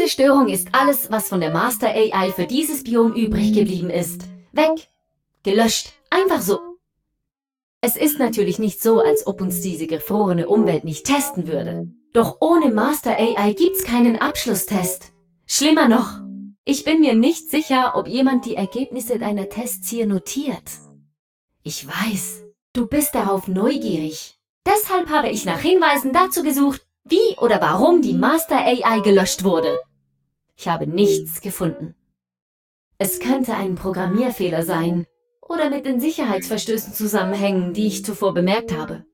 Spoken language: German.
Diese Störung ist alles, was von der Master AI für dieses Biom übrig geblieben ist. Weg. Gelöscht. Einfach so. Es ist natürlich nicht so, als ob uns diese gefrorene Umwelt nicht testen würde. Doch ohne Master AI gibt's keinen Abschlusstest. Schlimmer noch, ich bin mir nicht sicher, ob jemand die Ergebnisse deiner Tests hier notiert. Ich weiß, du bist darauf neugierig. Deshalb habe ich nach Hinweisen dazu gesucht, wie oder warum die Master AI gelöscht wurde. Ich habe nichts gefunden. Es könnte ein Programmierfehler sein oder mit den Sicherheitsverstößen zusammenhängen, die ich zuvor bemerkt habe.